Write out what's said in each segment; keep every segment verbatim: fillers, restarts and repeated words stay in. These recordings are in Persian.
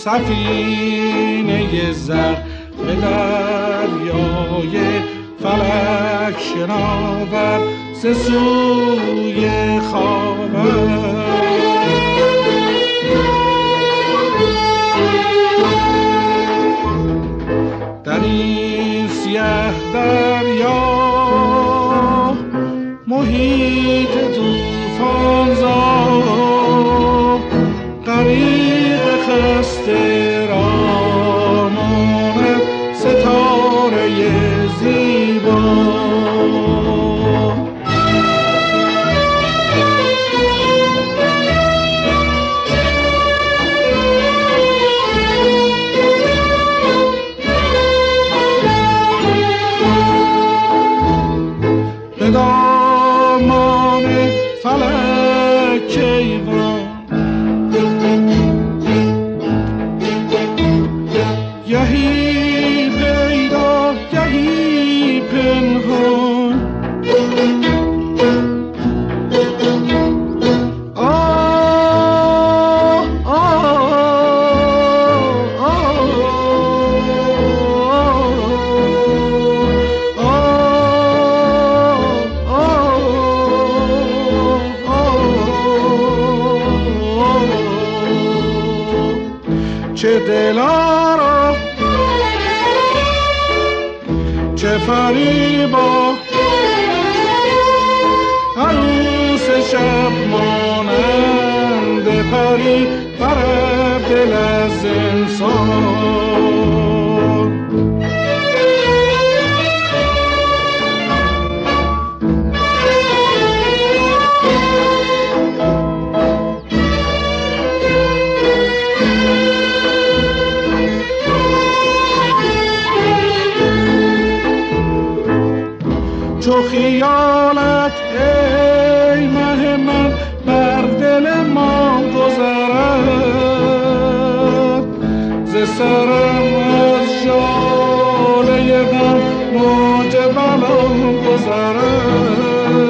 سفینه زر به دریای فلک شناور ز سوی خاور. در این سیه دریا محیط طوفان زا غریق خسته را ماند ستاره زیبا. به دامان فلک کیوان گهی پیدا گهی پنهان. آه آه آه چه دلارا چه فریبا عروس شب مانند پری بر دل از انسان. چو خیالت ای مه من بر دل ما گذرد ز سرم از ژاله غم موج بلان گذرد.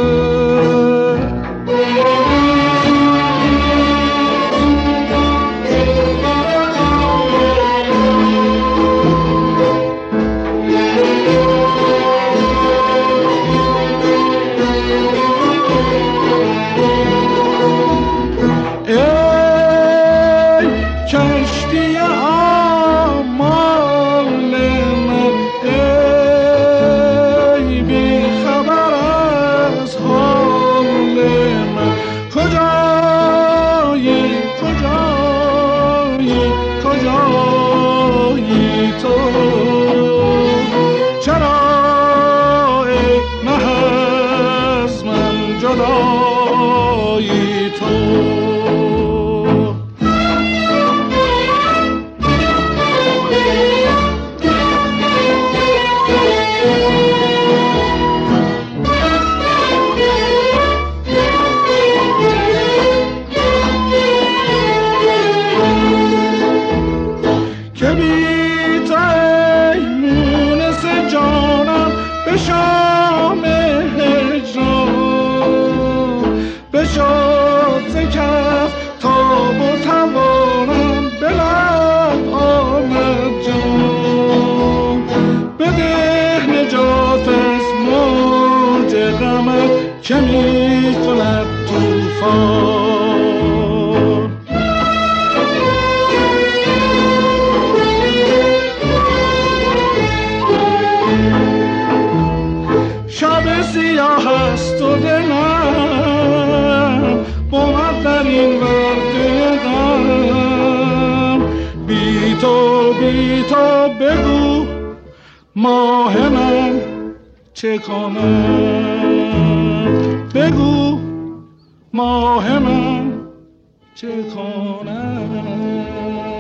چه می کند طوفان. شب سیاه است و دلم بود در این ورد غم. بی تو بی تو بگو ماه من چه کنم. بگو ماه من چه کنم.